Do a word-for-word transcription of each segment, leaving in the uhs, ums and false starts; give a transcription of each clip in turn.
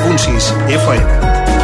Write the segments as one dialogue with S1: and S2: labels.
S1: punt sis F M.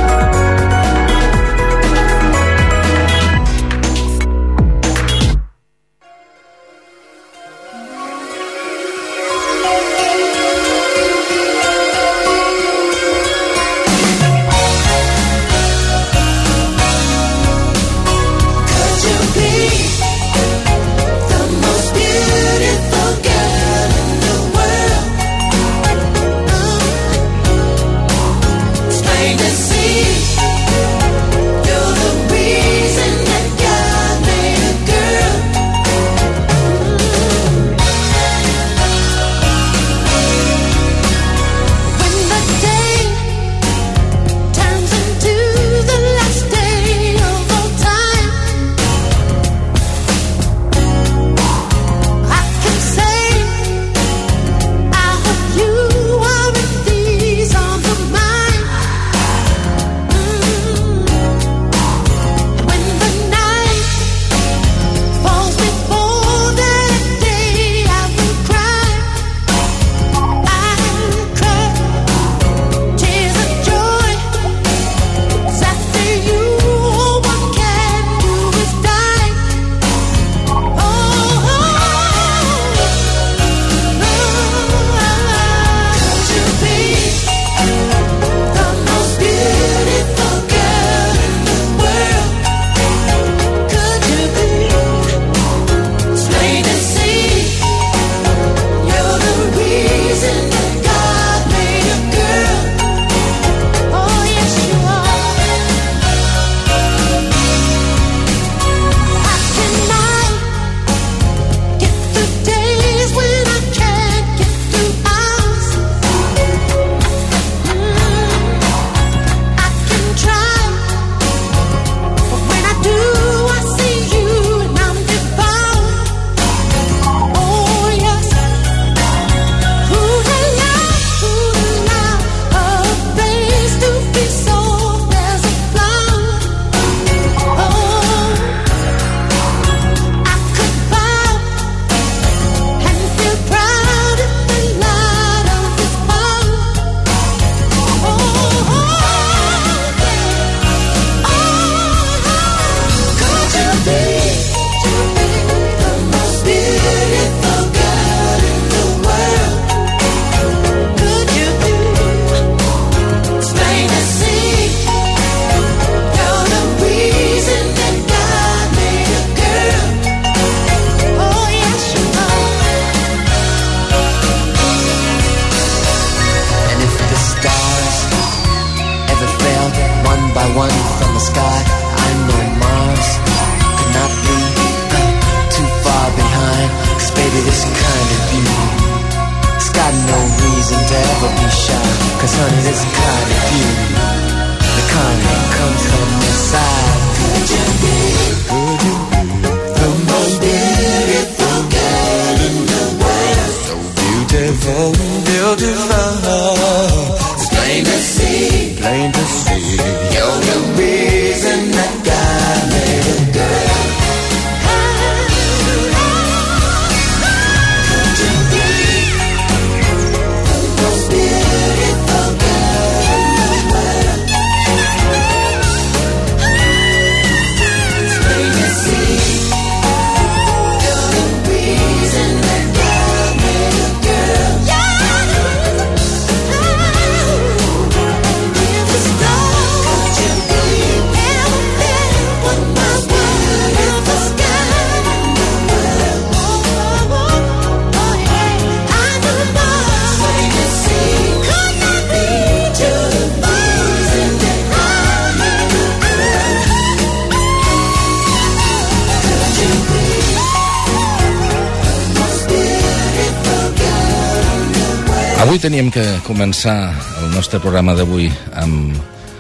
S2: Avui teníem que començar el nostre programa d'avui amb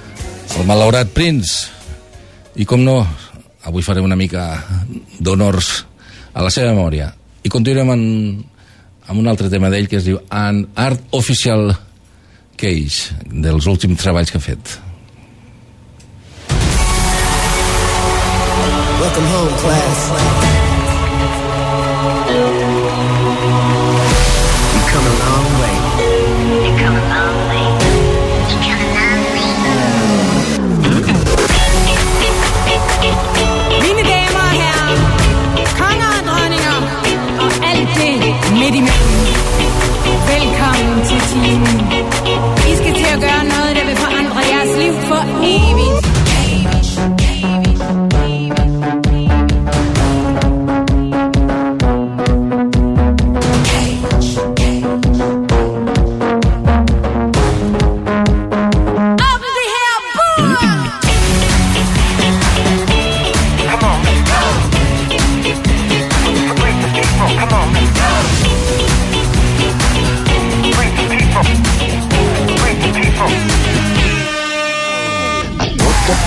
S2: el malaurat Prince. I com no, avui faré una mica d'honors a la seva memòria. I continuem amb, amb un altre tema d'ell que es diu An Art Official Case, dels últims treballs que ha fet.
S3: Welcome home, class. You come a long way. You come a long way. You come a long way.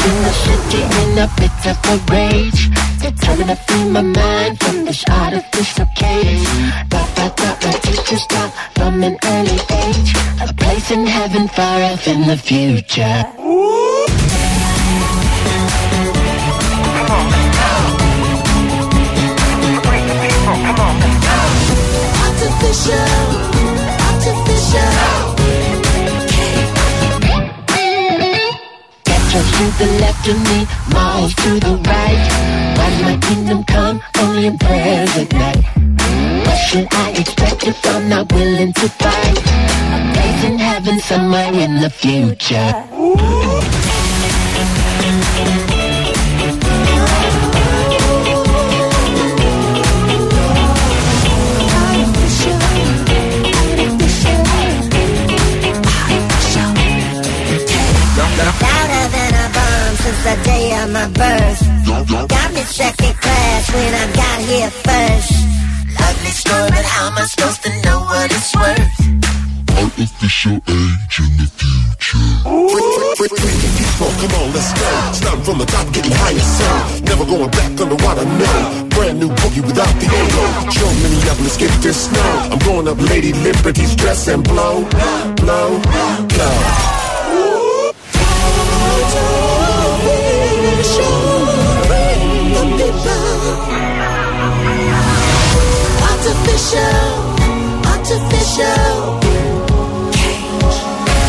S1: in the city in a bit of a rage, determined to free my mind from this artificial cage. Got, got, got my teachers taught from an early age, a place in heaven far off in the future. Artificial, artificial. Ghettos to the left of me, malls to the right. Why my kingdom come only in prayers at night? What should I expect if I'm not willing to fight? A place in heaven somewhere in the future.
S3: Louder than a bomb since the day of my birth. Got me second class when I got here first. Lovely story, but how am I supposed to know what it's worth?
S4: Artificial age in the future. Come on, let's go. Starting from the top, getting higher, so never going back underwater, no. Brand new boogie without the ego. Show Minneapolis, get this snow. I'm going up Lady Liberty's dress and blow, blow, blow.
S1: Artificial, artificial. Cage.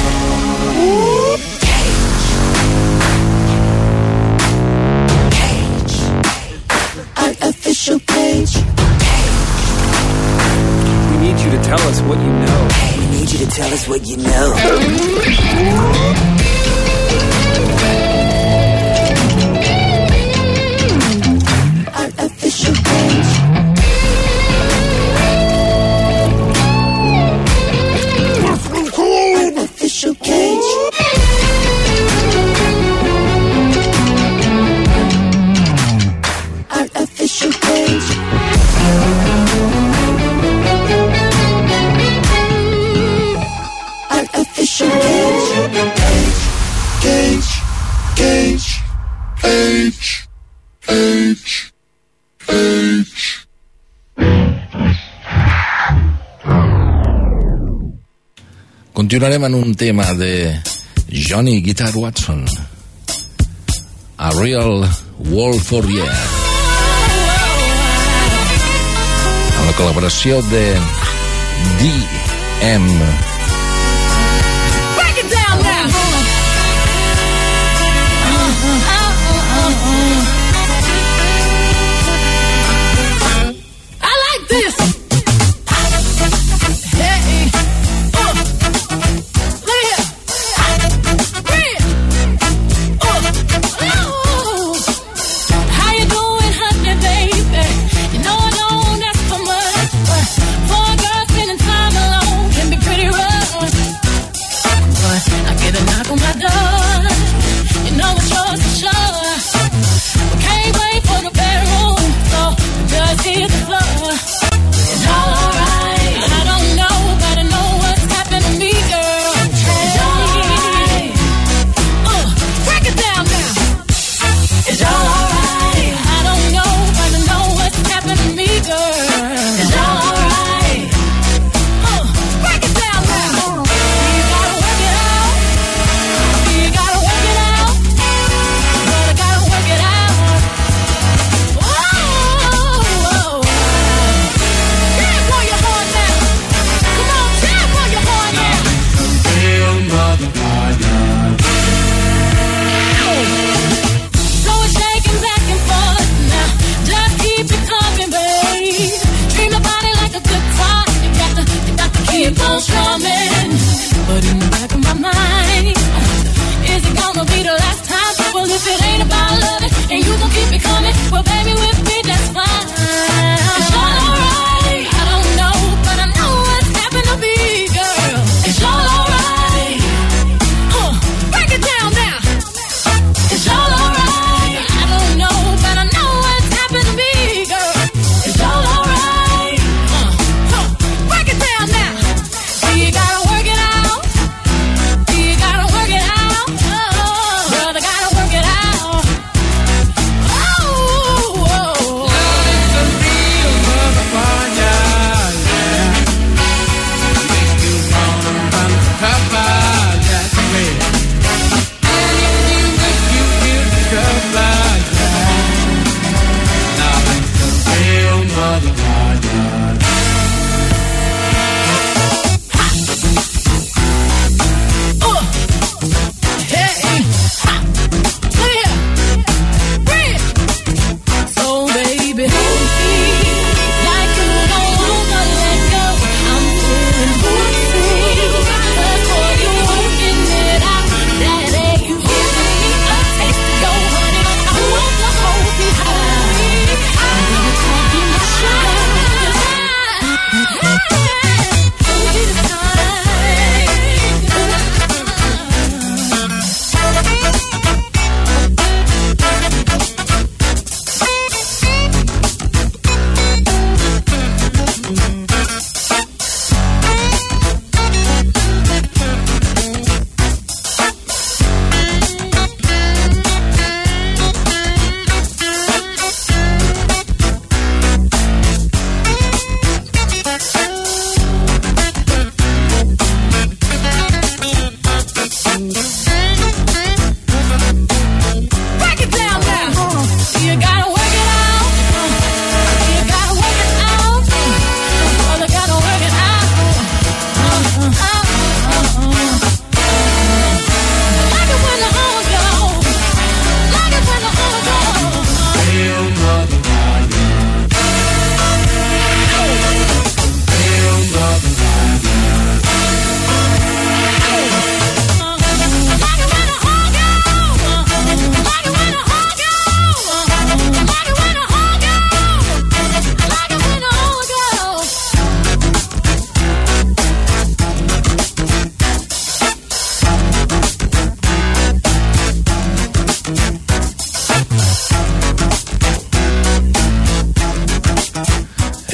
S1: Cage. Cage. Artificial cage.
S5: We need you to tell us what you know.
S3: We need you to tell us what you know.
S1: Artificial cage. Artificial cage. Artificial cage. Artificial cage.
S4: Cage, cage, cage, cage, cage.
S2: Continuarem en un tema de Johnny Guitar Watson, A Real World for Yeah, amb la col·laboració de D M.
S6: Break it down now. I like this. Hey. Pretty rough.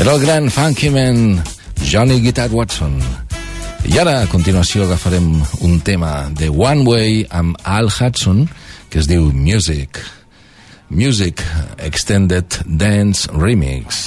S2: Era el gran funky man Johnny Guitar Watson. I ara, a continuació, agafarem un tema de One Way amb Al Hudson, que es diu Music. Music Extended Dance Remix.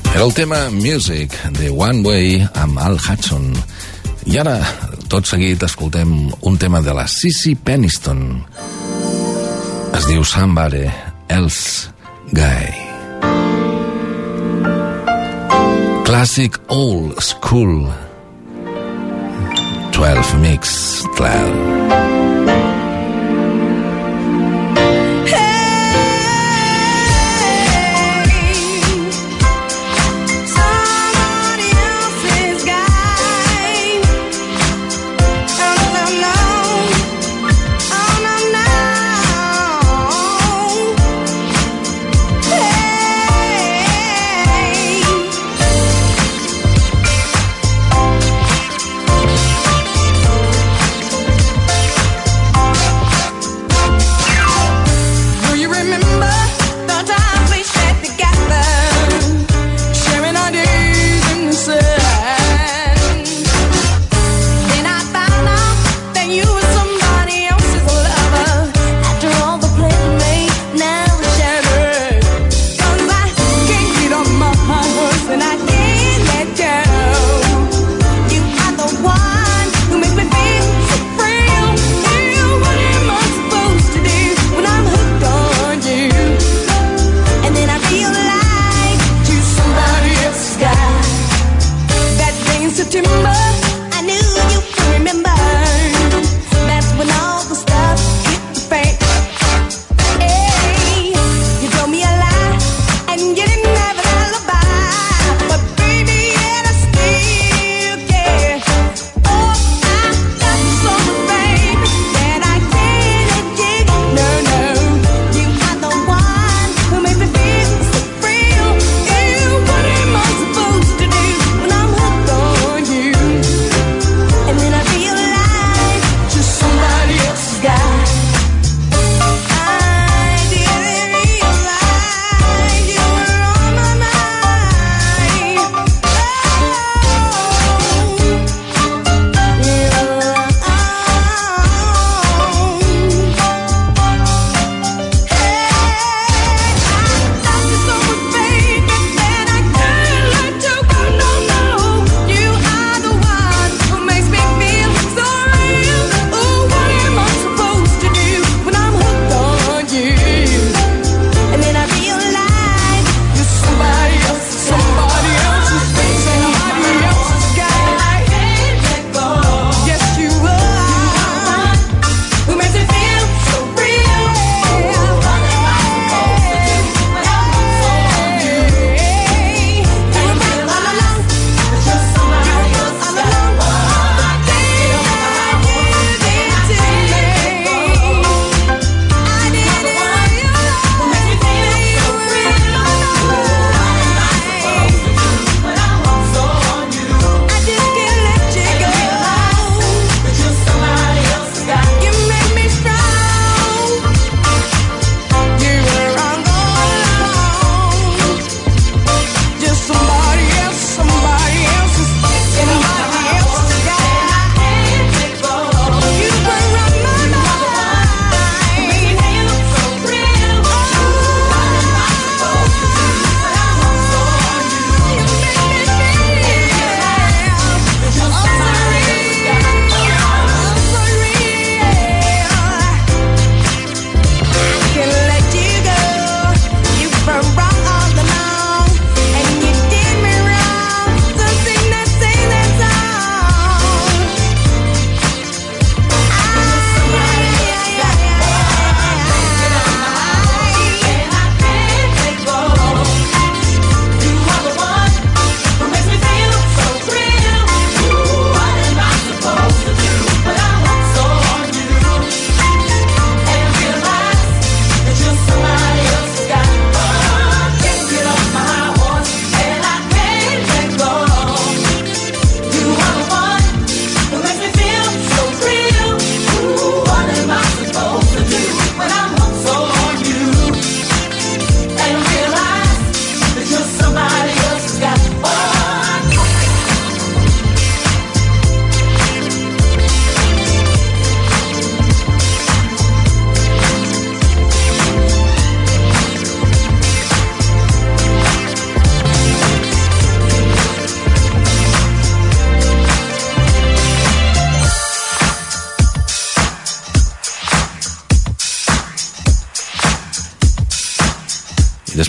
S2: Era el tema Music de One Way amb Al Hudson. I ara, tot seguit, escoltem un tema de la Sissy Peniston. Es diu Somebody Else Guy. Classic Old School twelve Mix twelve.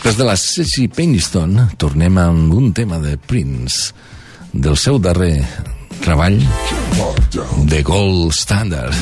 S2: Després de la Ceci Peniston, tornem amb un tema de Prince, del seu darrer treball, The Gold Standard.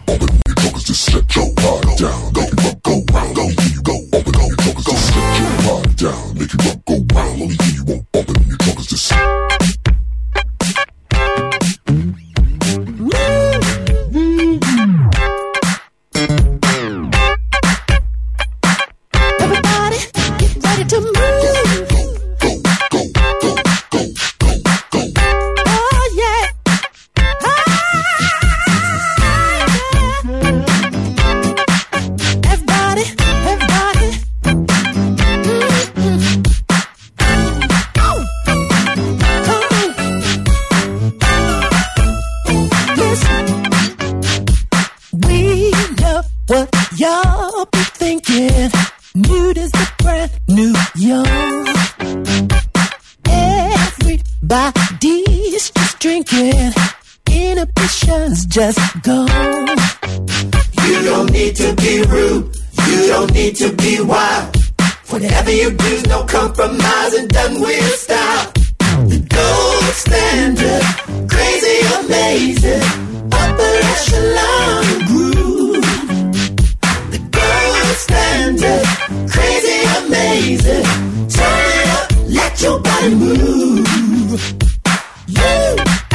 S1: Just go. You don't need to be rude. You don't need to be wild. Whatever you do's no compromise and done with style. The gold standard, crazy, amazing, upper echelon groove. The gold standard, crazy, amazing. Turn it up, let your body move. You.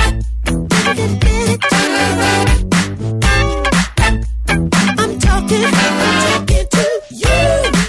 S1: I'm talking, I'm talking to you.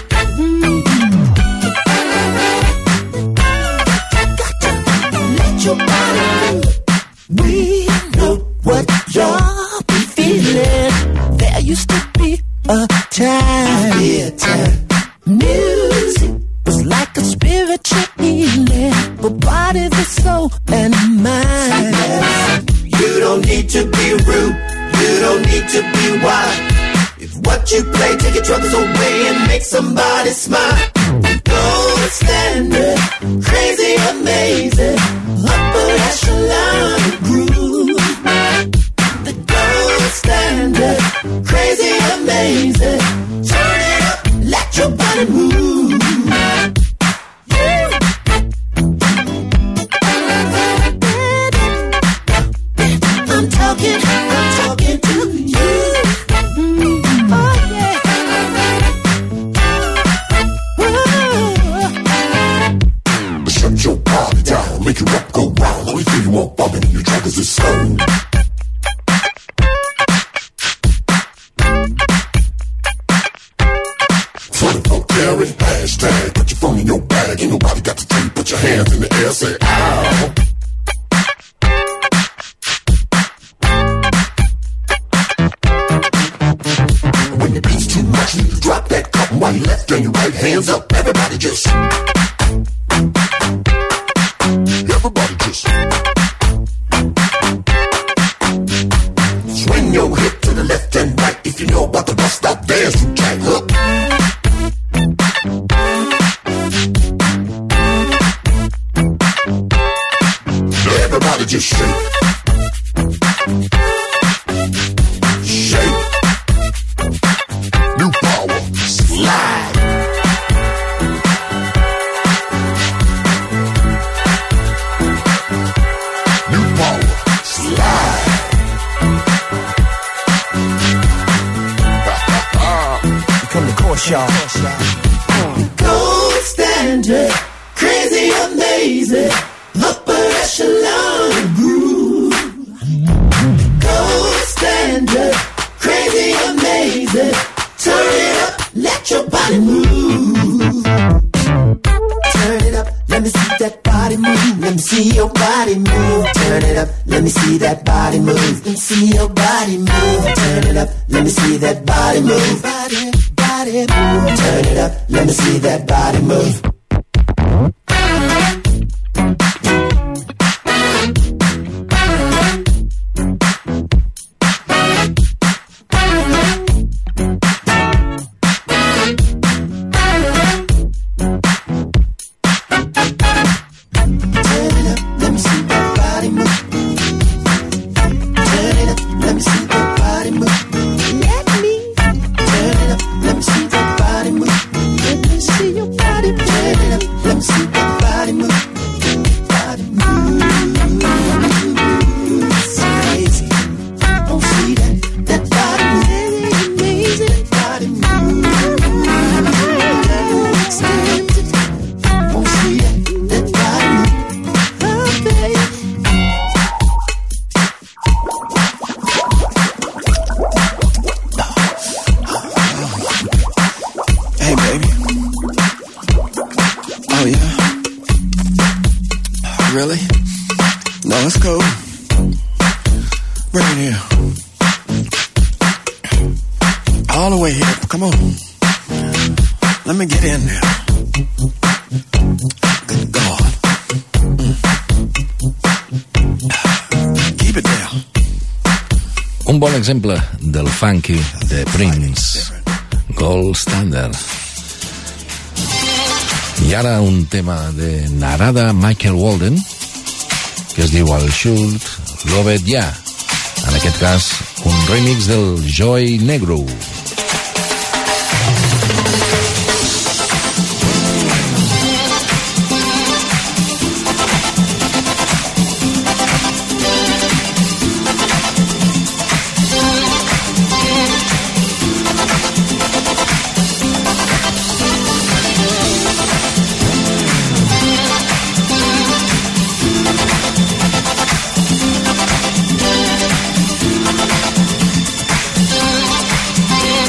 S1: Got to let your body move. We know what y'all be feeling. There used to be a time, yeah, time. Music was like a spiritual healing for bodies and soul and mind. You don't need to be rude. You don't need to be wild. If what you play take your troubles away and make somebody smile. Gold standard, crazy, amazing, upper echelon groove. The gold standard, crazy, amazing. Turn it up, let your body move. I'm talking, I'm talking to you. Oh yeah. Whoa. Shut your body down, make your rap go round. Only thing you want bumping in your track is this sound. twenty-four carry hashtag. Put your phone in your bag. Ain't nobody got to tell you. Put your hands in the air, say ow. When the beat's too much, you need to drop that cup. While your left and your right hands up. Everybody just. Everybody just. Swing your hip to the left and right. If you know about the bus stop dance, you jack hook. Everybody just shake. Shake. New power. Slide. New power. Slide. Come to course, y'all. Gold standard, crazy, amazing, upper echelon groove. Gold standard, crazy, amazing. Turn it up, let your body move. Turn it up, let me see that body move. Let me see your body move. Turn it up, let me see that body move. Let me see your body move. Turn it up, let me see that body move. Body, body move. Turn it up, let me see that body move. See your body,
S7: Really? No, it's cool. Bring it here. All the way here. Come on. Let me get in there. Good God. Mm. Keep it there.
S2: Un bon exemple del funky de Prince, Gold Standard. I ara un tema de Narada Michael Walden, que es diu Al Should Love It Ya. En aquest cas, un remix del Joy Negro.
S8: Yeah.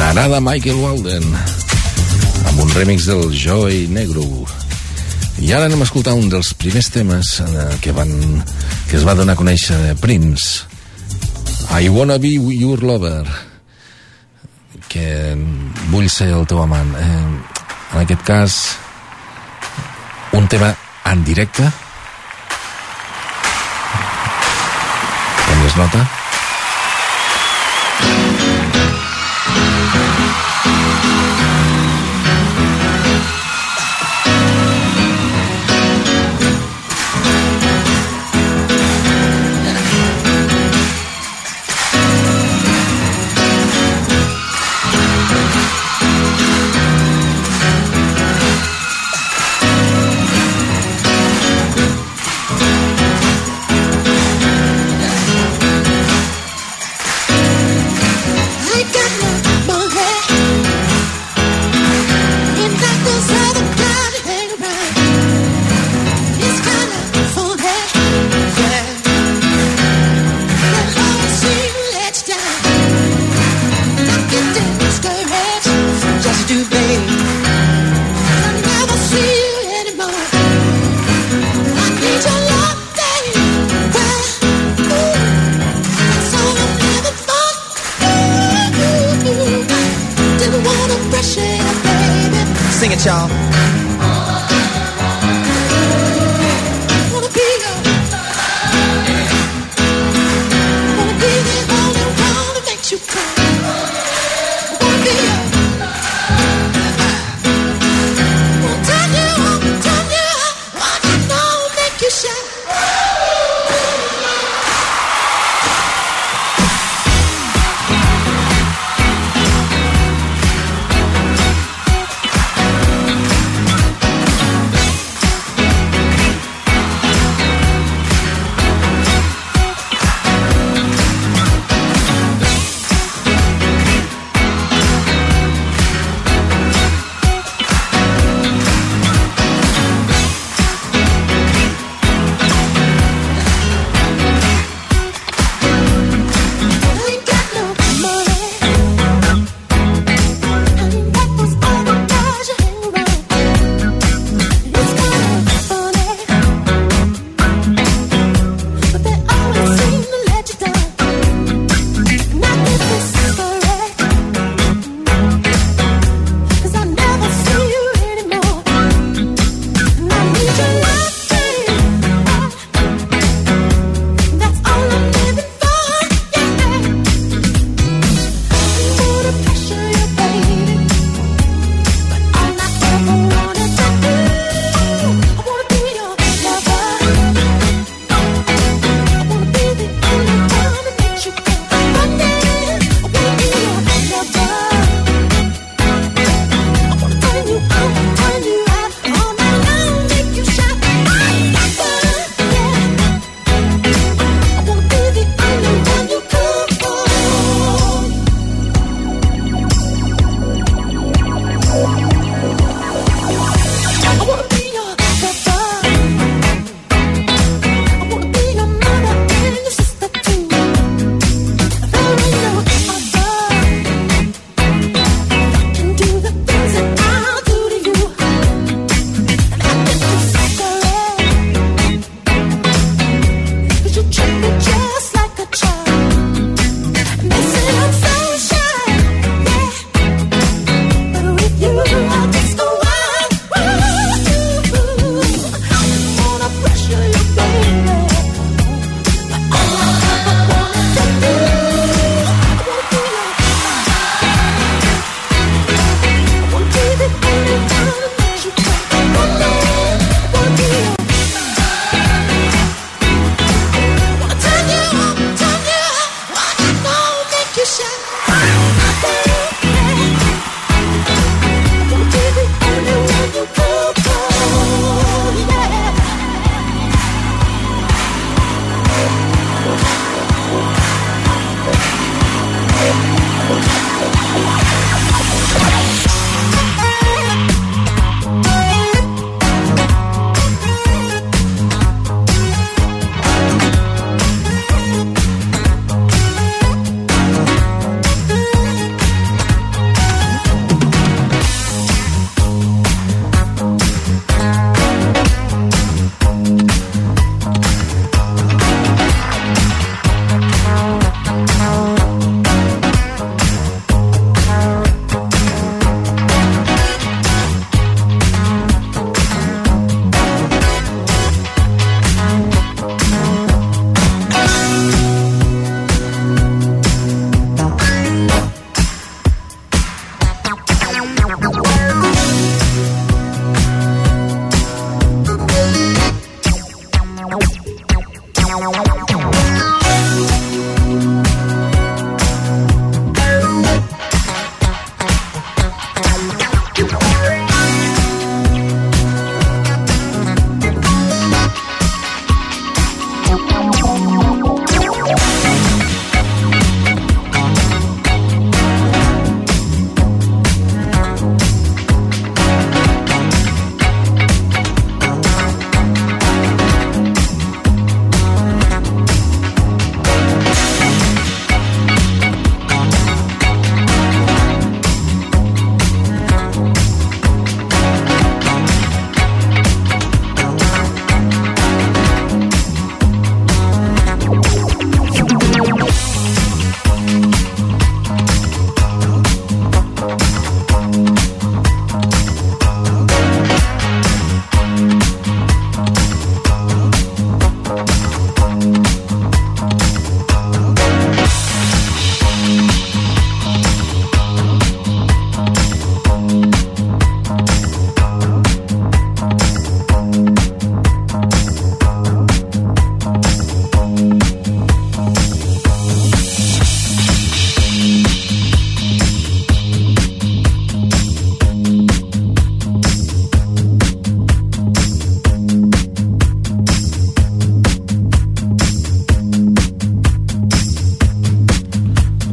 S2: M'agrada Michael Walden, amb un remix del Joey Negro. I ara anem a escoltar un dels primers temes que, van, que es va donar a conèixer Prince, I Wanna Be Your Lover, que vull ser el teu amant. Eh, en aquest cas, un tema en directe, com es nota.
S8: Sing it, y'all.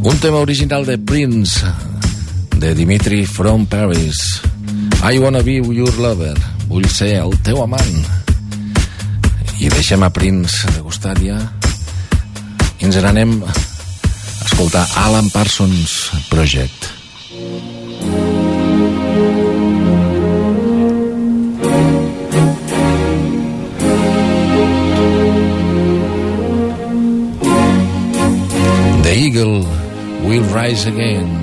S2: Un tema original de Prince, de Dimitri from Paris. I wanna be your lover. Vull ser el teu amant. I deixem a Prince de costat ja i ens n'anem a escoltar Alan Parsons Project. The eagle will rise again.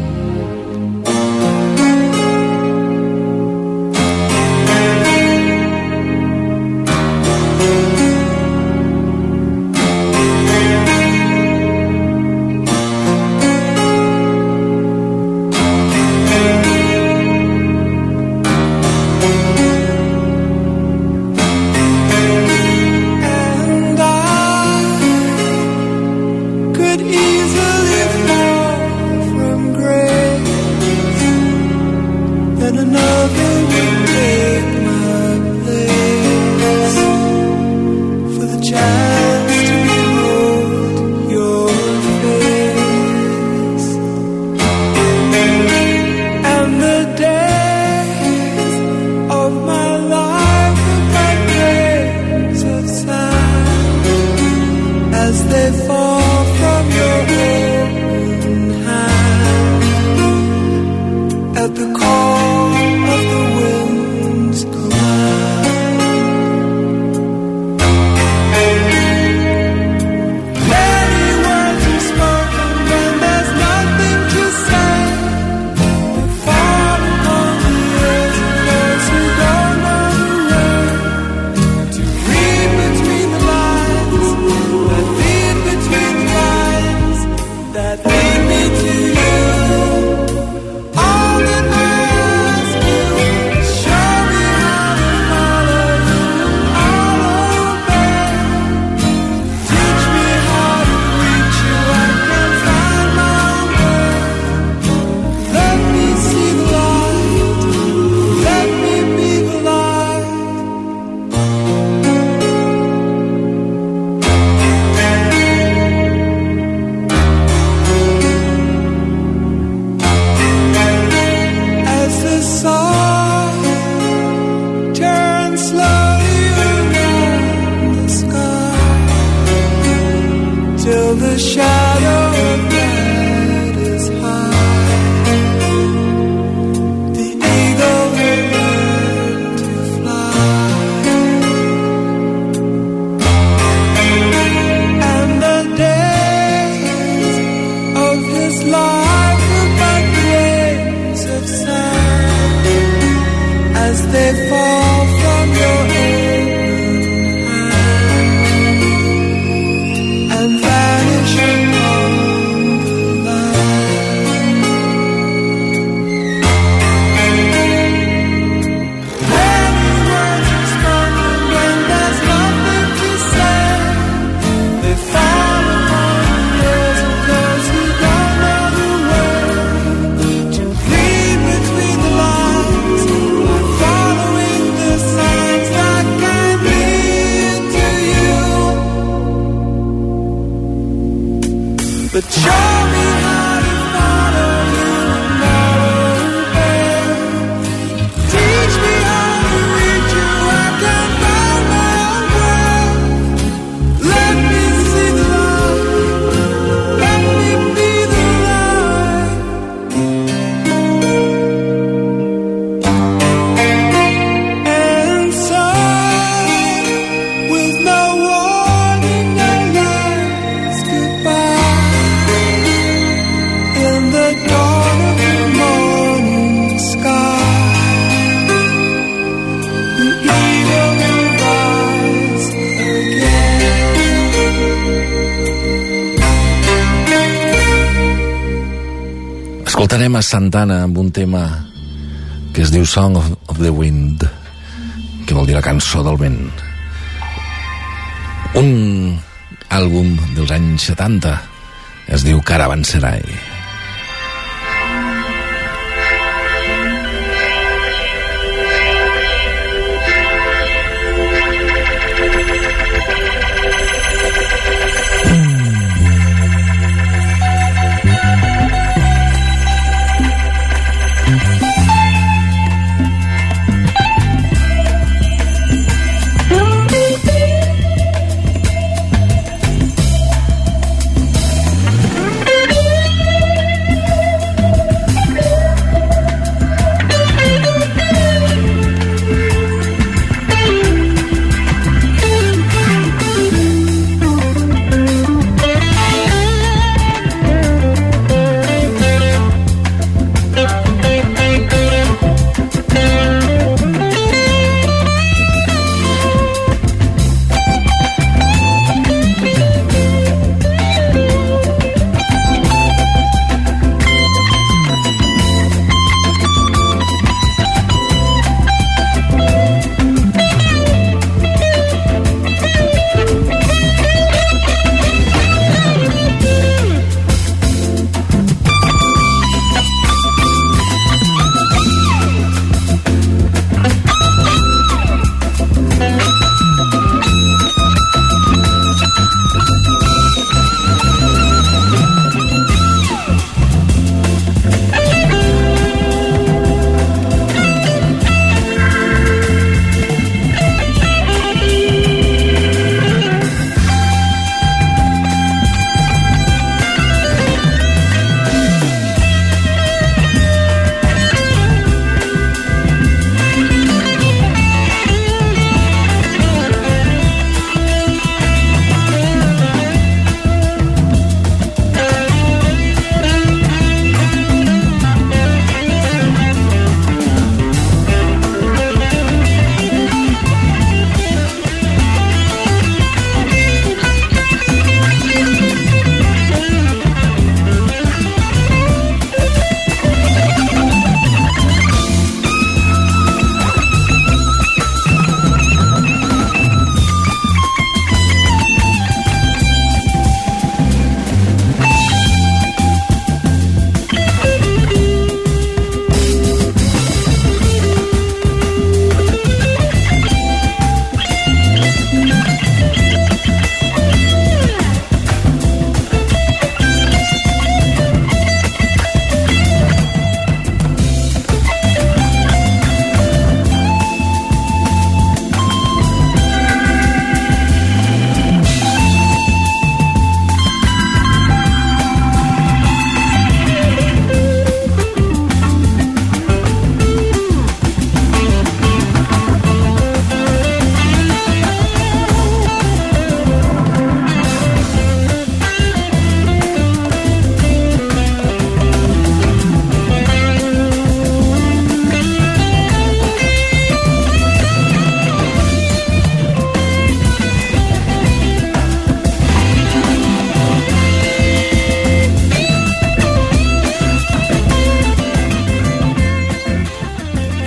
S2: Escoltarem a Santana amb un tema que es diu Song of, of the Wind, que vol dir la cançó del vent. Un àlbum dels anys setanta, es diu Caravanserai.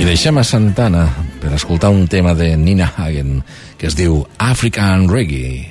S2: deixem a Santana per escoltar un tema de Nina Hagen que es diu African Reggae.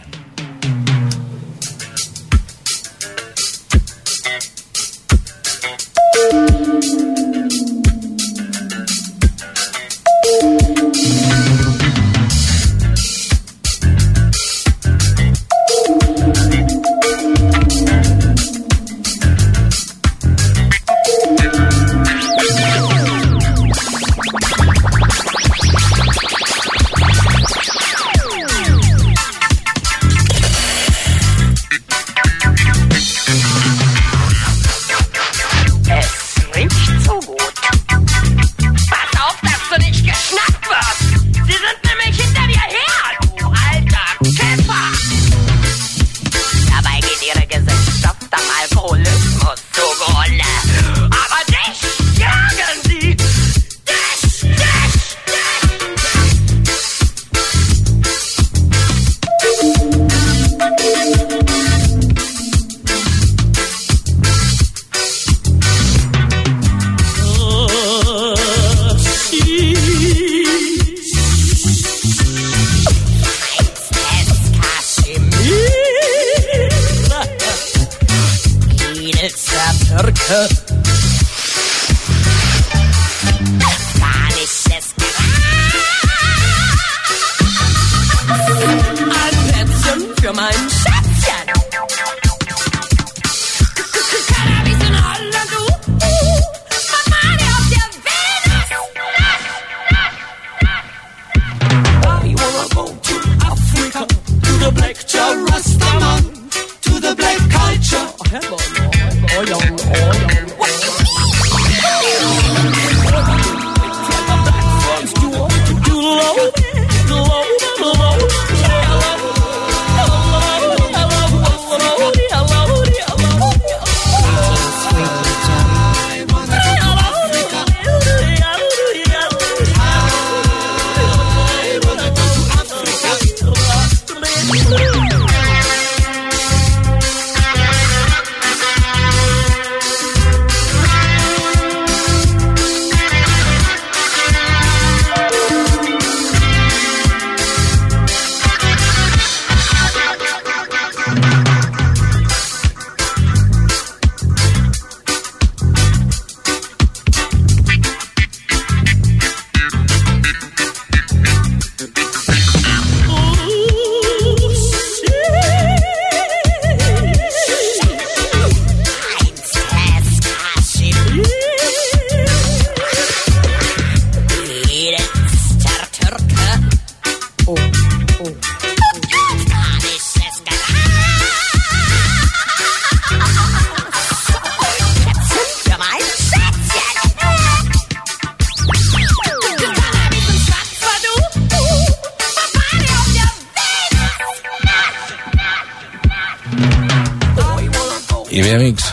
S2: I bé, amics,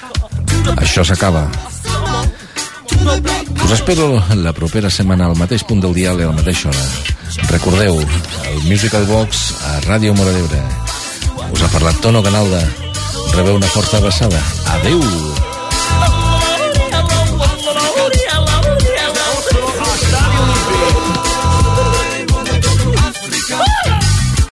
S2: això s'acaba. Us espero la propera setmana al mateix punt del dial i a la mateixa hora. Recordeu, el Musical Box a Ràdio Móra d'Ebre. Us ha parlat Tono Canalda. Rebeu una forta abraçada. Adeu!